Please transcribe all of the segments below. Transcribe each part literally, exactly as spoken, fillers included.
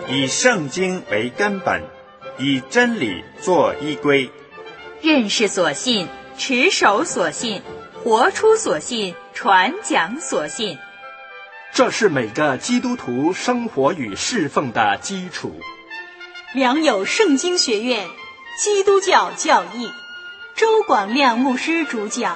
以圣经为根本，以真理做依归。 认识所信，持守所信，活出所信，传讲所信。 这是每个基督徒生活与侍奉的基础。 良友圣经学院基督教教义，周广亮牧师主讲。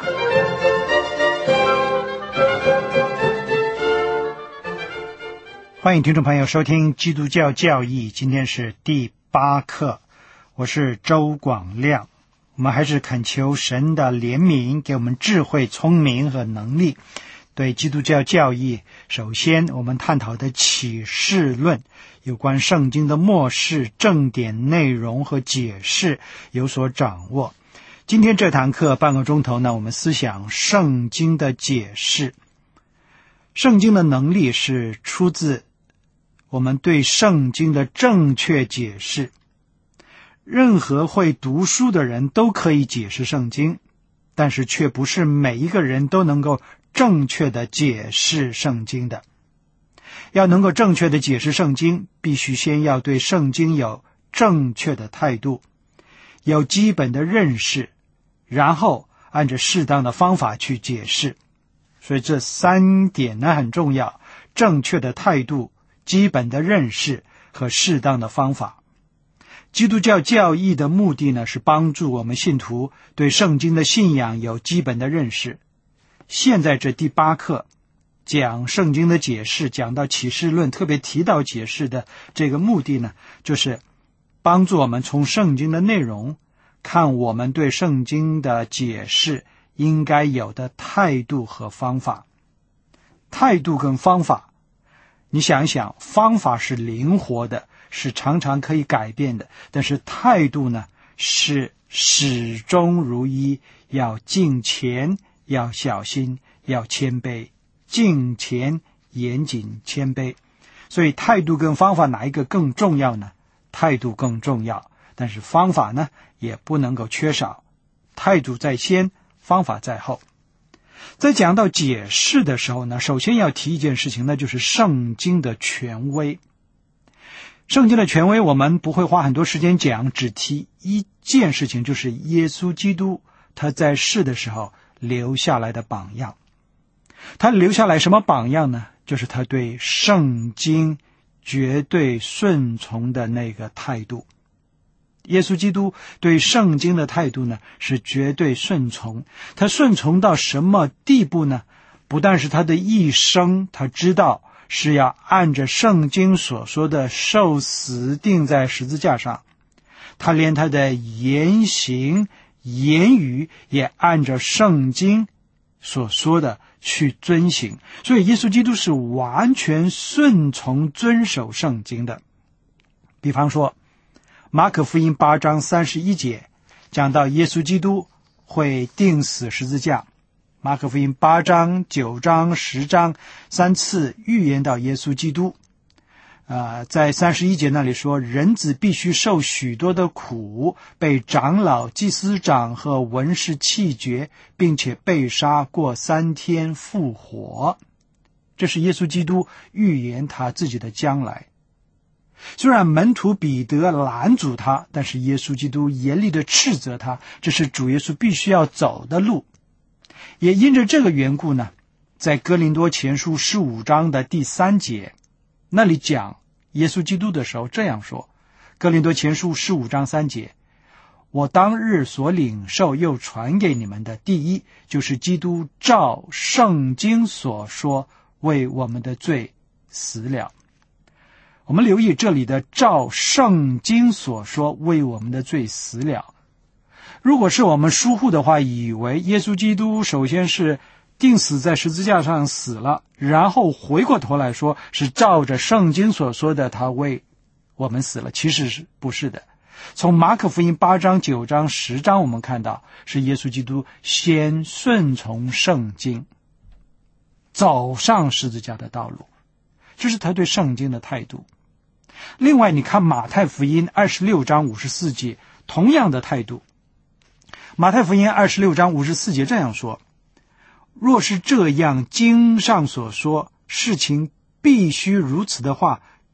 欢迎听众朋友收听基督教教义，今天是第八课，我是周广亮。我们还是恳求神的怜悯，给我们智慧、聪明和能力。对基督教教义，首先我们探讨的启示论，有关圣经的末世正典内容和解释有所掌握。今天这堂课半个钟头呢，我们思想圣经的解释。圣经的能力是出自我们对圣经的正确解释。任何会读书的人都可以解释圣经，但是却不是每一个人都能够正确的解释圣经的。要能够正确的解释圣经，必须先要对圣经有正确的态度，有基本的认识，然后按照适当的方法去解释。所以这三点呢很重要：正确的态度、基本的认识和适当的方法。基督教教义的目的呢，是帮助我们信徒对圣经的信仰有基本的认识。现在这第八课讲圣经的解释，讲到启示论，特别提到解释的这个目的呢，就是帮助我们从圣经的内容看我们对圣经的解释应该有的态度和方法。态度跟方法，你想一想，方法是灵活的，是常常可以改变的，但是态度呢，是始终如一，要敬虔，要小心，要谦卑。敬虔、严谨、谦卑。所以态度跟方法哪一个更重要呢？态度更重要，但是方法呢也不能够缺少。态度在先，方法在后。在讲到解释的时候呢，首先要提一件事情，那就是圣经的权威。圣经的权威我们不会花很多时间讲，只提一件事情，就是耶稣基督他在世的时候留下来的榜样。他留下来什么榜样呢？就是他对圣经绝对顺从的那个态度。耶稣基督对圣经的态度呢，是绝对顺从。他顺从到什么地步呢？不但是他的一生，他知道是要按着圣经所说的受死钉在十字架上，他连他的言行言语也按照圣经所说的去遵行。所以耶稣基督是完全顺从遵守圣经的。比方说马可福音八章三十一节讲到耶稣基督会钉死十字架。马可福音八章、九章、十章三次预言到耶稣基督。呃，在三十一节那里说，人子必须受许多的苦，被长老、祭司长和文士弃绝，并且被杀，过三天复活。这是耶稣基督预言他自己的将来。虽然门徒彼得拦阻他，但是耶稣基督严厉地斥责他，这是主耶稣必须要走的路。也因着这个缘故呢，在哥林多前书十五章的第三节那里讲耶稣基督的时候这样说，哥林多前书十五章三节，我当日所领受又传给你们的，第一就是基督照圣经所说为我们的罪死了。我们留意这里的照圣经所说为我们的罪死了。如果是我们疏忽的话，以为耶稣基督首先是钉死在十字架上死了，然后回过头来说是照着圣经所说的他为我们死了，其实是不是的。从马可福音八章、九章、十章我们看到是耶稣基督先顺从圣经，走上十字架的道路，这是他对圣经的态度。另外你看马太福音二十六章五十四节，同样的态度。马太福音二十六章五十四节这样说，若是这样经上所说事情必须如此的话，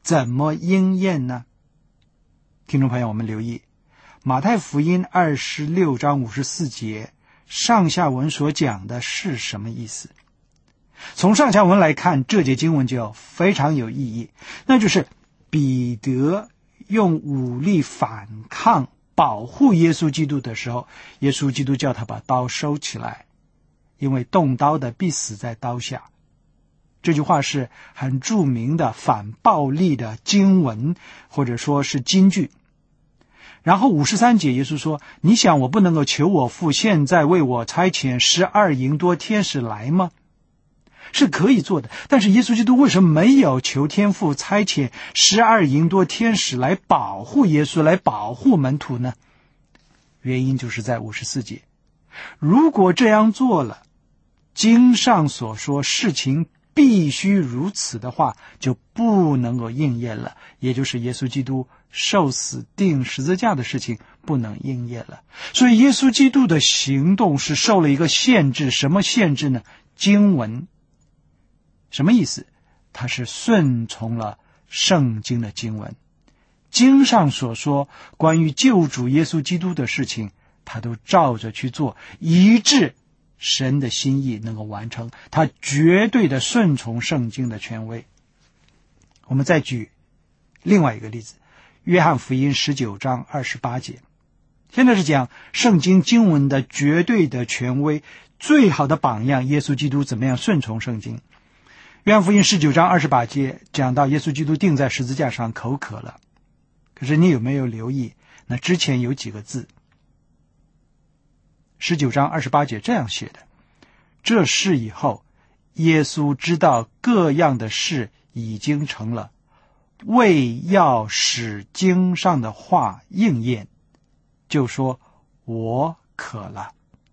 怎么应验呢？听众朋友，我们留意马太福音二十六章五十四节上下文所讲的是什么意思？从上下文来看，这节经文就非常有意义，那就是彼得用武力反抗保护耶稣基督的时候，耶稣基督叫他把刀收起来，因为动刀的必死在刀下。这句话是很著名的反暴力的经文，或者说是金句。然后五十三节耶稣说，你想我不能够求我父现在为我差遣十二营多天使来吗？是可以做的，但是耶稣基督为什么没有求天父差遣十二营多天使来保护耶稣，来保护门徒呢？原因就是在五十四节，如果这样做了，经上所说事情必须如此的话，就不能够应验了，也就是耶稣基督受死钉十字架的事情不能应验了。所以耶稣基督的行动是受了一个限制，什么限制呢？经文。什么意思？他是顺从了圣经的经文，经上所说关于救主耶稣基督的事情，他都照着去做，以致神的心意能够完成，他绝对的顺从圣经的权威。我们再举另外一个例子，约翰福音十九章二十八节，现在是讲圣经经文的绝对的权威，最好的榜样，耶稣基督怎么样顺从圣经。约翰福音十九章二十八节讲到耶稣基督钉在十字架上口渴了，可是你有没有留意那之前有几个字？十九章二十八节这样写的，这事以后耶稣知道各样的事已经成了，为要使经上的话应验，就说我渴了。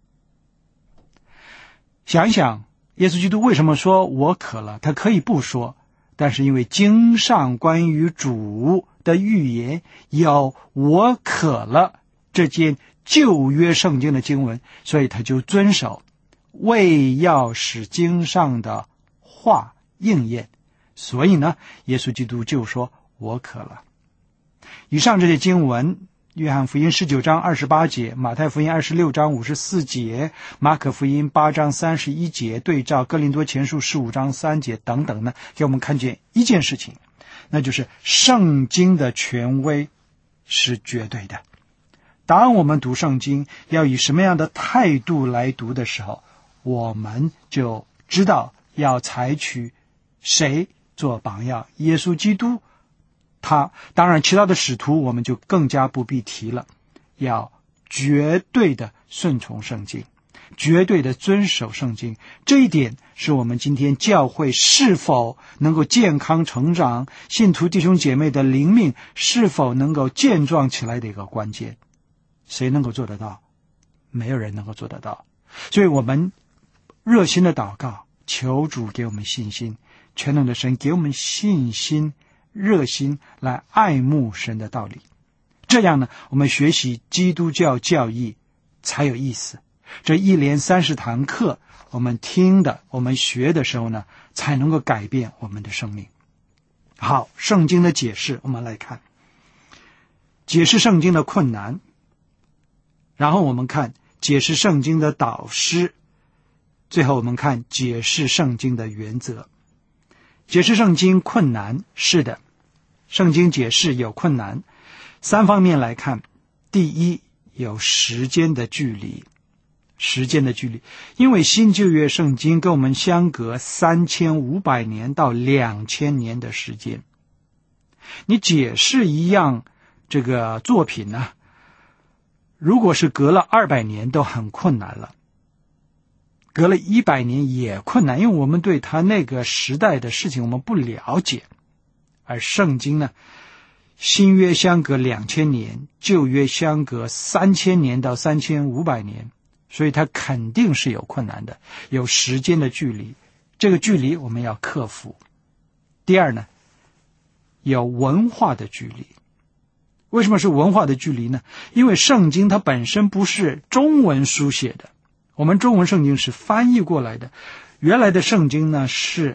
想一想，耶稣基督为什么说我渴了？他可以不说，但是因为经上关于主的预言有我渴了这件旧约圣经的经文，所以他就遵守，为要使经上的话应验。所以呢，耶稣基督就说我渴了。以上这些经文，约翰福音十九章二十八节，马太福音二十六章五十四节，马可福音八章三十一节，对照哥林多前书十五章三节等等呢，给我们看见一件事情，那就是圣经的权威是绝对的。当我们读圣经要以什么样的态度来读的时候，我们就知道要采取谁做榜样，耶稣基督。他当然其他的使徒我们就更加不必提了，要绝对的顺从圣经，绝对的遵守圣经。这一点是我们今天教会是否能够健康成长，信徒弟兄姐妹的灵命是否能够健壮起来的一个关键。谁能够做得到？没有人能够做得到。所以我们热心的祷告，求主给我们信心，全能的神给我们信心热心来爱慕神的道理，这样呢，我们学习基督教教义才有意思。这一连三十堂课，我们听的，我们学的时候呢，才能够改变我们的生命。好，圣经的解释，我们来看解释圣经的困难，然后我们看解释圣经的导师，最后我们看解释圣经的原则。解释圣经困难，是的，圣经解释有困难，三方面来看。第一，有时间的距离，时间的距离，因为新旧约圣经跟我们相隔三千五百年到两千年的时间。你解释一样这个作品呢，如果是隔了二百年都很困难了，隔了一百年也困难，因为我们对他那个时代的事情我们不了解。而圣经呢，新约相隔两千年，旧约相隔三千年到三千五百年，所以它肯定是有困难的，有时间的距离，这个距离我们要克服。第二呢，有文化的距离。为什么是文化的距离呢？因为圣经它本身不是中文书写的，我们中文圣经是翻译过来的，原来的圣经呢是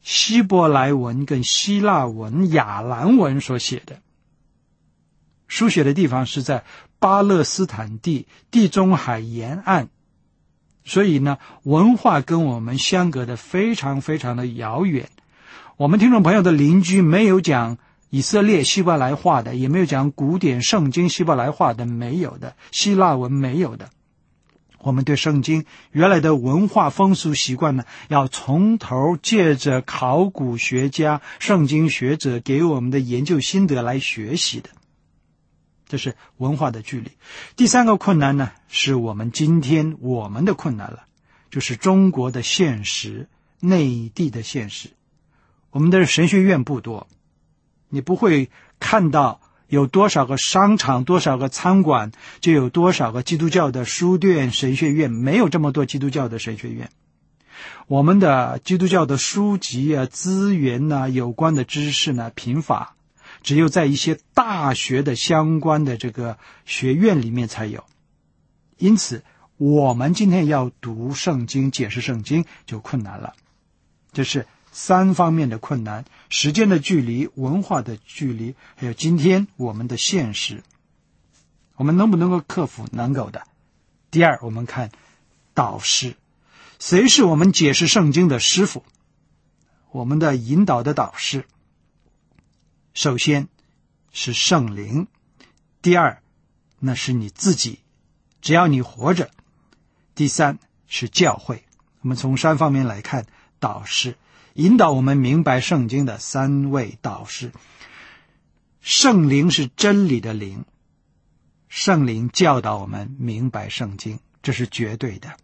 希伯来文跟希腊文、亚兰文所写的。书写的地方是在巴勒斯坦地地中海沿岸，所以呢，文化跟我们相隔的非常非常的遥远。我们听众朋友的邻居没有讲以色列希伯来话的，也没有讲古典圣经希伯来话的，没有的，希腊文没有的。我们对圣经原来的文化风俗习惯呢，要从头借着考古学家、圣经学者给我们的研究心得来学习的。这是文化的距离。第三个困难呢，是我们今天我们的困难了，就是中国的现实，内地的现实。我们的神学院不多，你不会看到有多少个商场，多少个餐馆，就有多少个基督教的书店、神学院，没有这么多基督教的神学院。我们的基督教的书籍啊、资源啊、有关的知识呢贫乏，只有在一些大学的相关的这个学院里面才有。因此我们今天要读圣经、解释圣经就困难了。这是三方面的困难：时间的距离、文化的距离，还有今天我们的现实。我们能不能够克服？能够的。第二，我们看导师，谁是我们解释圣经的师傅？我们的引导的导师，首先是圣灵，第二那是你自己，只要你活着。第三是教会。我们从三方面来看导师，引导我们明白圣经的三位导师。圣灵是真理的灵，圣灵教导我们明白圣经，这是绝对的。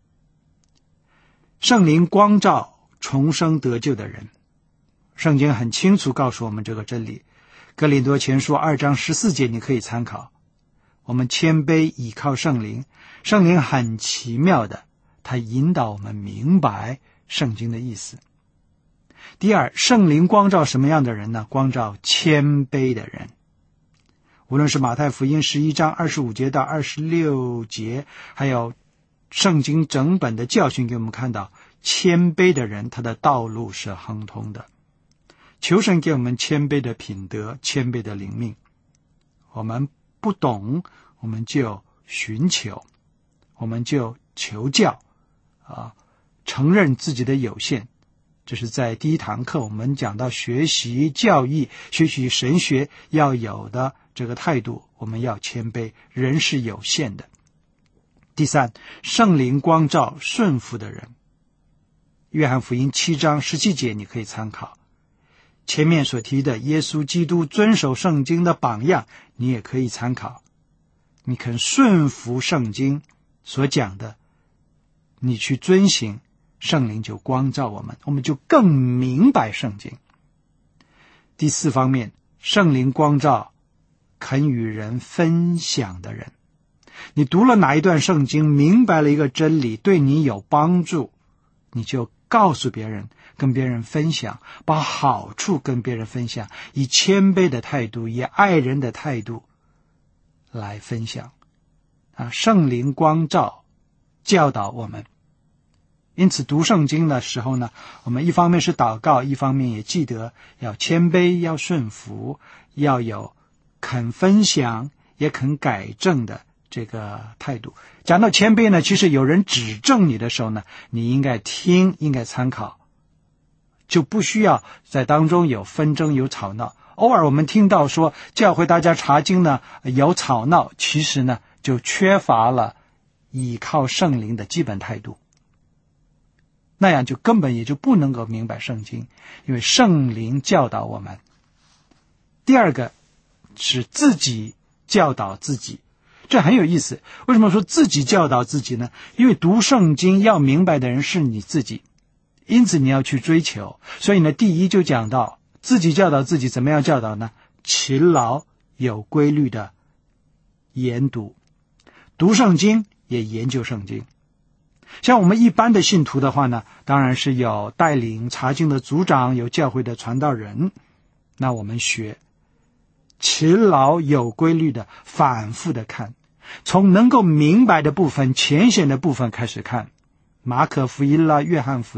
圣灵光照重生得救的人，圣经很清楚告诉我们这个真理。哥林多前书二章十四节你可以参考。我们谦卑倚靠圣灵，圣灵很奇妙的，他引导我们明白圣经的意思。第二，圣灵光照什么样的人呢？光照谦卑的人。无论是马太福音十一章二十五节到二十六节，还有圣经整本的教训给我们看到，谦卑的人他的道路是亨通的。求神给我们谦卑的品德，谦卑的灵命。我们不懂，我们就寻求，我们就求教啊，承认自己的有限。这是在第一堂课我们讲到学习教义、学习神学要有的这个态度，我们要谦卑，人是有限的。第三，圣灵光照顺服的人。约翰福音七章十七节你可以参考。前面所提的耶稣基督遵守圣经的榜样，你也可以参考。你肯顺服圣经所讲的，你去遵行，圣灵就光照我们，我们就更明白圣经。第四方面，圣灵光照肯与人分享的人。你读了哪一段圣经，明白了一个真理，对你有帮助，你就告诉别人，跟别人分享，把好处跟别人分享，以谦卑的态度，以爱人的态度来分享啊！圣灵光照教导我们。因此读圣经的时候呢，我们一方面是祷告，一方面也记得要谦卑，要顺服，要有肯分享也肯改正的这个态度。讲到谦卑呢，其实有人指正你的时候呢，你应该听，应该参考，就不需要在当中有纷争有吵闹。偶尔我们听到说教会大家查经呢有吵闹，其实呢就缺乏了依靠圣灵的基本态度，那样就根本也就不能够明白圣经，因为圣灵教导我们。第二个是自己教导自己，这很有意思。为什么说自己教导自己呢？因为读圣经要明白的人是你自己，因此你要去追求。所以呢，第一就讲到自己教导自己，怎么样教导呢？勤劳有规律的研读，读圣经也研究圣经。像我们一般的信徒的话呢，当然是有带领查经的组长，有教会的传道人，那我们学勤劳有规律的反复的看，从能够明白的部分、浅显的部分开始看，马可福音啦、约翰福音，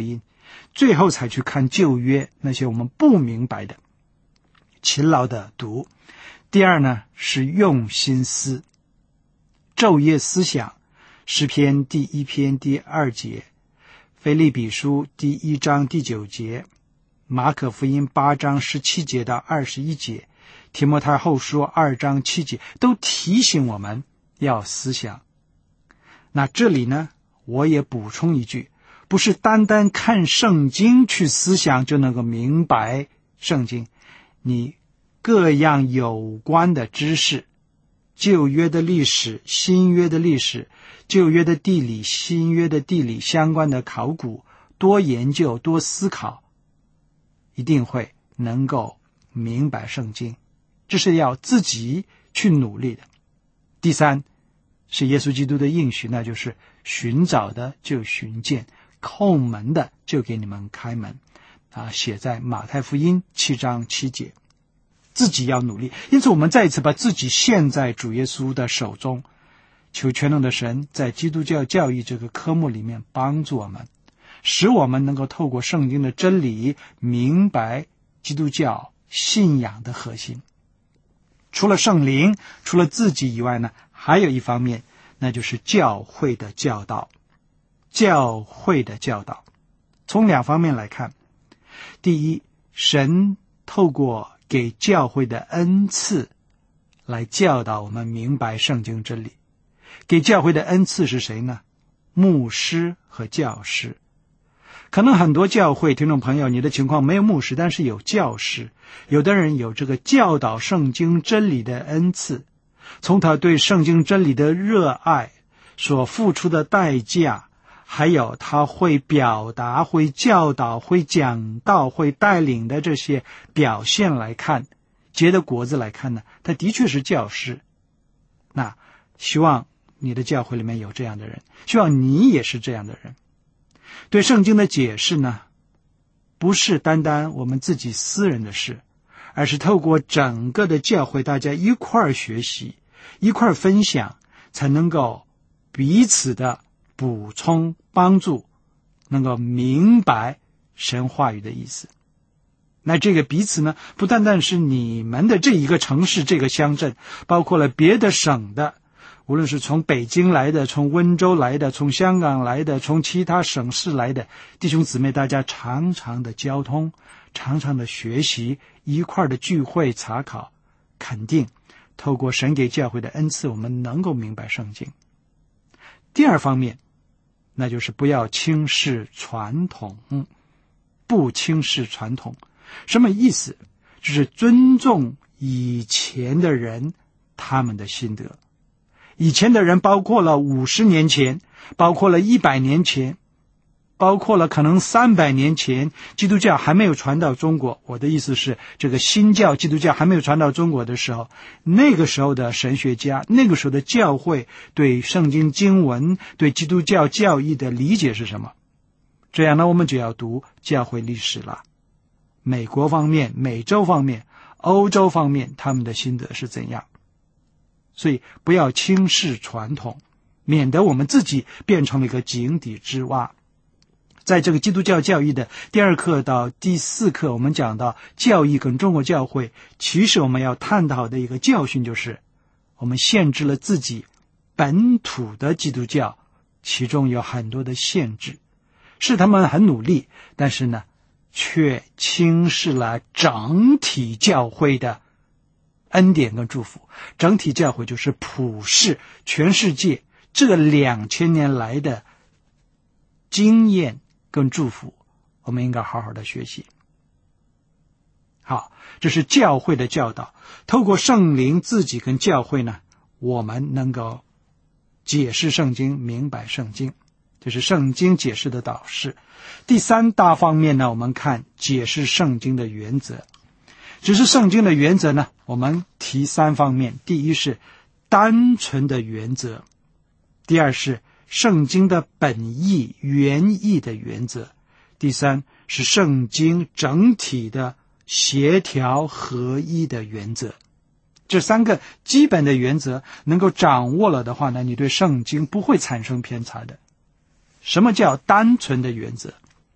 最后才去看旧约那些我们不明白的，勤劳的读。第二呢，是用心思，昼夜思想，诗篇第一篇第二节，腓立比书第一章第九节，马可福音八章十七节到二十一节，提摩太后书二章七节，都提醒我们要思想。那这里呢，我也补充一句，不是单单看圣经去思想就能够明白圣经，你各样有关的知识，旧约的历史，新约的历史，旧约的地理，新约的地理相关的考古，多研究多思考，一定会能够明白圣经，这是要自己去努力的。第三是耶稣基督的应许，那就是寻找的就寻见，叩门的就给你们开门啊，写在马太福音七章七节。自己要努力，因此我们再一次把自己献在主耶稣的手中，求全能的神在基督教教义这个科目里面帮助我们，使我们能够透过圣经的真理明白基督教信仰的核心。除了圣灵，除了自己以外呢，还有一方面，那就是教会的教导。教会的教导从两方面来看。第一，神透过给教会的恩赐来教导我们明白圣经真理。给教会的恩赐是谁呢？牧师和教师。可能很多教会听众朋友，你的情况没有牧师，但是有教师。有的人有这个教导圣经真理的恩赐，从他对圣经真理的热爱，所付出的代价，还有他会表达，会教导，会讲道，会带领的这些表现来看，结的果子来看呢，他的确是教师。那希望你的教会里面有这样的人，希望你也是这样的人。对圣经的解释呢，不是单单我们自己私人的事，而是透过整个的教会，大家一块儿学习，一块儿分享，才能够彼此的补充帮助，能够明白神话语的意思。那这个彼此呢，不单单是你们的这一个城市，这个乡镇，包括了别的省的，无论是从北京来的，从温州来的，从香港来的，从其他省市来的弟兄姊妹，大家常常的交通，常常的学习，一块的聚会查考，肯定透过神给教会的恩赐，我们能够明白圣经。第二方面，那就是不要轻视传统。不轻视传统什么意思？就是尊重以前的人，他们的心得。以前的人包括了五十年前，包括了一百年前，包括了可能三百年前，基督教还没有传到中国。我的意思是，这个新教基督教还没有传到中国的时候，那个时候的神学家，那个时候的教会对圣经经文，对基督教教义的理解是什么？这样呢，我们就要读教会历史了。美国方面、美洲方面、欧洲方面，他们的心得是怎样？所以不要轻视传统，免得我们自己变成了一个井底之蛙。在这个基督教教义的第二课到第四课，我们讲到教义跟中国教会，其实我们要探讨的一个教训就是，我们限制了自己本土的基督教，其中有很多的限制，是他们很努力，但是呢，却轻视了整体教会的恩典跟祝福。整体教会就是普世全世界这两千年来的经验跟祝福，我们应该好好的学习。好，这是教会的教导。透过圣灵自己跟教会呢，我们能够解释圣经，明白圣经，这是圣经解释的导师。第三大方面呢，我们看解释圣经的原则。只是圣经的原则呢，我们提三方面。第一是单纯的原则，第二是圣经的本意原意的原则，第三是圣经整体的协调合一的原则。这三个基本的原则能够掌握了的话呢，你对圣经不会产生偏差的。什么叫单纯的原则？其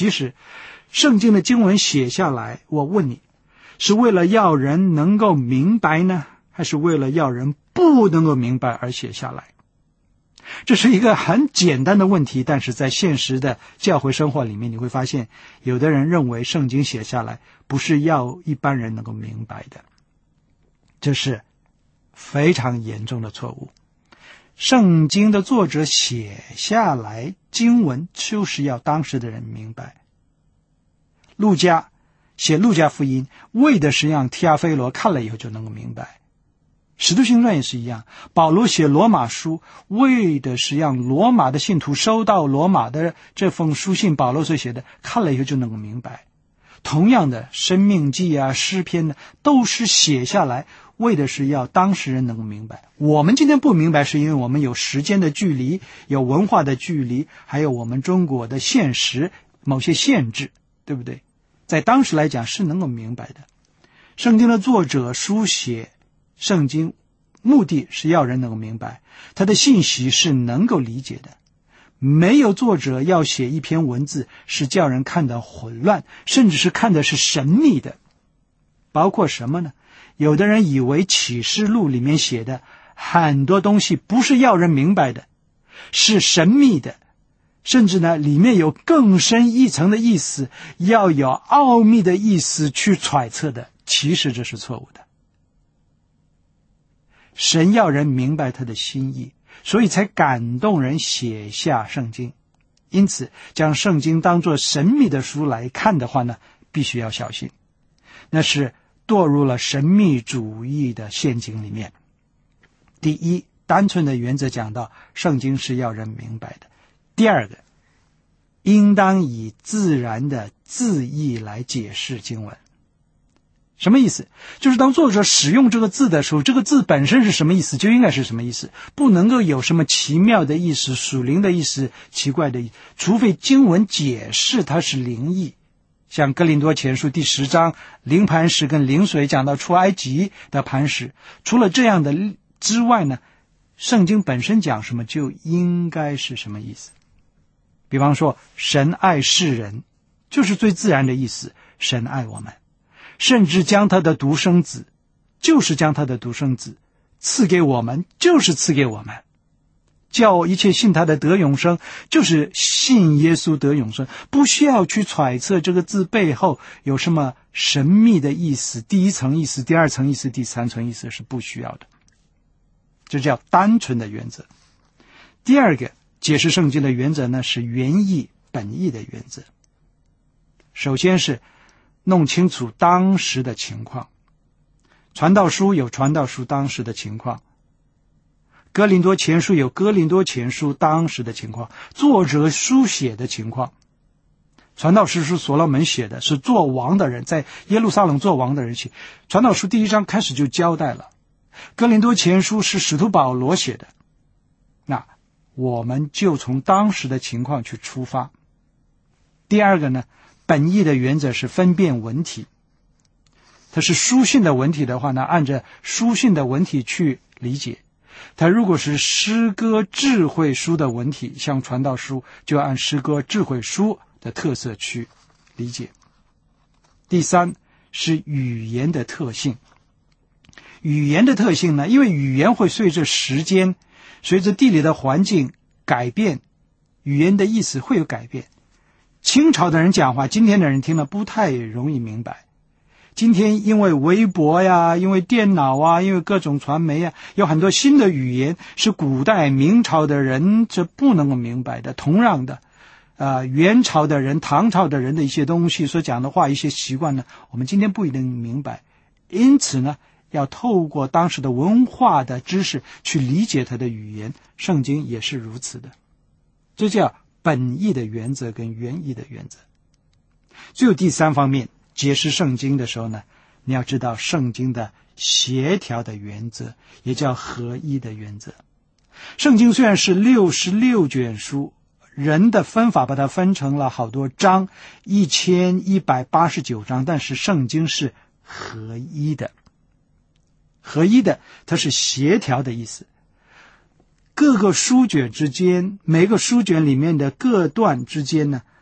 其实圣经的经文写下来，我问你，是为了要人能够明白呢，还是为了要人不能够明白而写下来？这是一个很简单的问题，但是在现实的教会生活里面，你会发现有的人认为圣经写下来不是要一般人能够明白的，这是非常严重的错误。圣经的作者写下来经文就是要当时的人明白。路加写路加福音为的是让提阿非罗看了以后就能够明白，使徒行传也是一样，保罗写罗马书为的是让罗马的信徒收到罗马的这封书信，保罗所写的看了以后就能够明白。同样的，申命记啊诗篇呢，都是写下来为的是要当事人能够明白。我们今天不明白，是因为我们有时间的距离，有文化的距离，还有我们中国的现实某些限制，对不对？在当时来讲是能够明白的。圣经的作者书写圣经目的是要人能够明白，他的信息是能够理解的。没有作者要写一篇文字是叫人看得混乱，甚至是看的是神秘的。包括什么呢？有的人以为启示录里面写的很多东西不是要人明白的，是神秘的，甚至呢里面有更深一层的意思，要有奥秘的意思去揣测的，其实这是错误的。神要人明白他的心意，所以才感动人写下圣经。因此将圣经当作神秘的书来看的话呢，必须要小心，那是堕入了神秘主义的陷阱里面。第一，单纯的原则讲到圣经是要人明白的。第二个，应当以自然的字义来解释经文。什么意思？就是当作者使用这个字的时候，这个字本身是什么意思就应该是什么意思，不能够有什么奇妙的意思、属灵的意思、奇怪的意思，除非经文解释它是灵意。像哥林多前书第十章灵磐石跟灵水讲到出埃及的磐石，除了这样的之外呢，圣经本身讲什么就应该是什么意思。比方说神爱世人，就是最自然的意思，神爱我们，甚至将他的独生子，就是将他的独生子赐给我们，就是赐给我们，叫一切信他的得永生，就是信耶稣得永生，不需要去揣测这个字背后有什么神秘的意思，第一层意思、第二层意思、第三层意思，是不需要的。这叫单纯的原则。第二个解释圣经的原则呢，是原意本意的原则。首先是弄清楚当时的情况，传道书有传道书当时的情况，哥林多前书有哥林多前书当时的情况，作者书写的情况。传道书是所罗门写的，是做王的人，在耶路撒冷做王的人写。传道书第一章开始就交代了。哥林多前书是使徒保罗写的，那我们就从当时的情况去出发。第二个呢，本义的原则是分辨文体。它是书信的文体的话呢，按照书信的文体去理解。它如果是诗歌智慧书的文体，像传道书，就按诗歌智慧书的特色去理解。第三是语言的特性。语言的特性呢，因为语言会随着时间，随着地理的环境改变，语言的意思会有改变。清朝的人讲话，今天的人听了不太容易明白。今天因为微博呀，因为电脑啊，因为各种传媒啊，有很多新的语言是古代明朝的人这不能够明白的。同样的呃，元朝的人、唐朝的人的一些东西所讲的话，一些习惯呢，我们今天不一定明白。因此呢，要透过当时的文化的知识去理解它的语言，圣经也是如此的。这叫本义的原则跟原意的原则。最后第三方面，解释圣经的时候呢，你要知道圣经的协调的原则，也叫合一的原则。圣经虽然是六十六卷书，人的分法把它分成了好多章，一千一百八十九章，但是圣经是合一的。合一的，它是协调的意思。各个书卷之间，每个书卷里面的各段之间呢，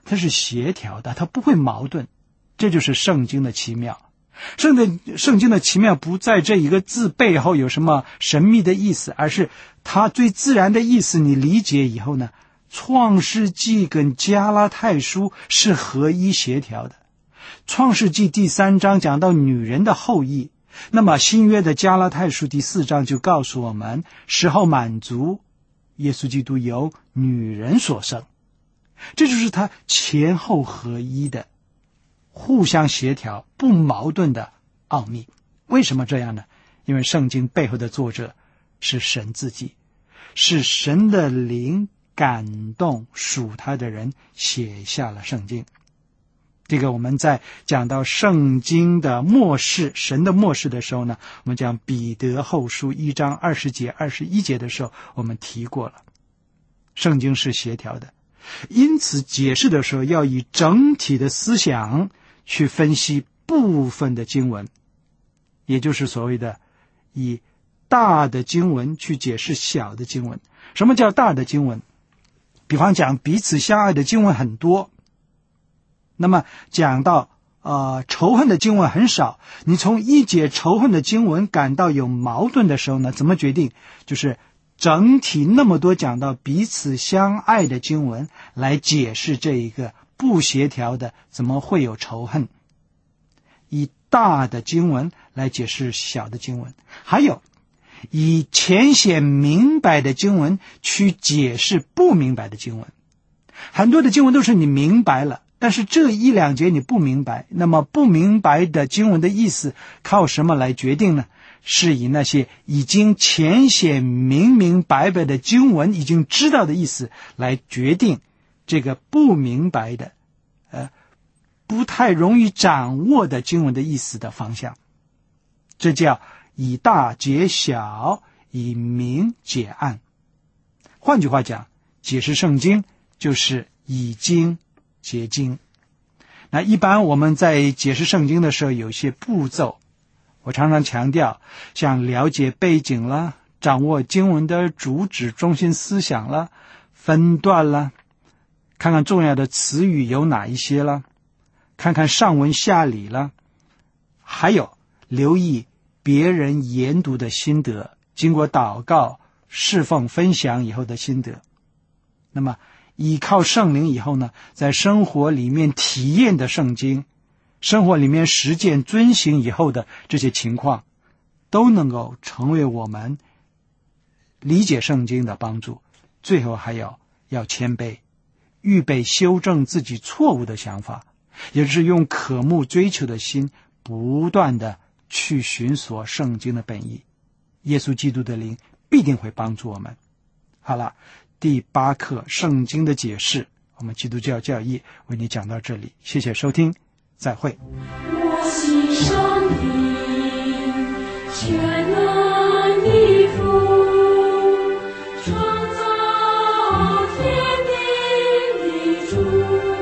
它是协调的，它不会矛盾。这就是圣经的奇妙。圣的圣经的奇妙不在这一个字背后有什么神秘的意思，而是它最自然的意思你理解以后呢，创世纪跟加拉太书是合一协调的。创世纪第三章讲到女人的后裔，那么新约的加拉太书第四章就告诉我们，时候满足，耶稣基督由女人所生。这就是它前后合一的互相协调不矛盾的奥秘。为什么这样呢？因为圣经背后的作者是神自己，是神的灵感动属他的人写下了圣经。这个我们在讲到圣经的末世，神的末世的时候呢，我们讲彼得后书一章二十节二十一节的时候我们提过了。圣经是协调的，因此解释的时候要以整体的思想去分析部分的经文，也就是所谓的以大的经文去解释小的经文。什么叫大的经文？比方讲彼此相爱的经文很多，那么讲到呃仇恨的经文很少。你从一解仇恨的经文感到有矛盾的时候呢，怎么决定？就是整体那么多讲到彼此相爱的经文来解释这一个不协调的，怎么会有仇恨？以大的经文来解释小的经文，还有以浅显明白的经文去解释不明白的经文。很多的经文都是你明白了，但是这一两节你不明白，那么不明白的经文的意思靠什么来决定呢？是以那些已经浅显明明白白的经文已经知道的意思来决定这个不明白的呃，不太容易掌握的经文的意思的方向。这叫以大解小，以明解暗。换句话讲，解释圣经就是以经解经。那一般我们在解释圣经的时候有一些步骤，我常常强调，像了解背景啦，掌握经文的主旨中心思想啦，分段啦，看看重要的词语有哪一些啦，看看上文下理啦，还有留意别人研读的心得，经过祷告侍奉分享以后的心得。那么依靠圣灵以后呢，在生活里面体验的圣经，生活里面实践遵行以后的这些情况，都能够成为我们理解圣经的帮助。最后还有要谦卑，预备修正自己错误的想法，也就是用渴慕追求的心不断的去寻索圣经的本意。耶稣基督的灵必定会帮助我们。好了，第八课圣经的解释，我们基督教教义为你讲到这里，谢谢收听，再会。 我心上的全能的父，创造天地的主，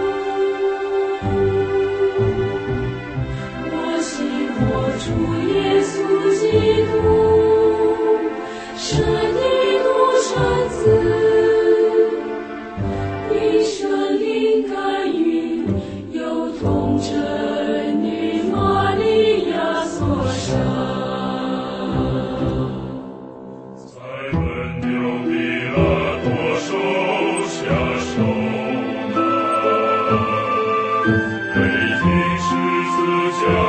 我信我主耶稣基督，神的独生子，以圣灵感孕，有童真女玛利亚所生，在本丢比拉多手下受难，被钉十字架。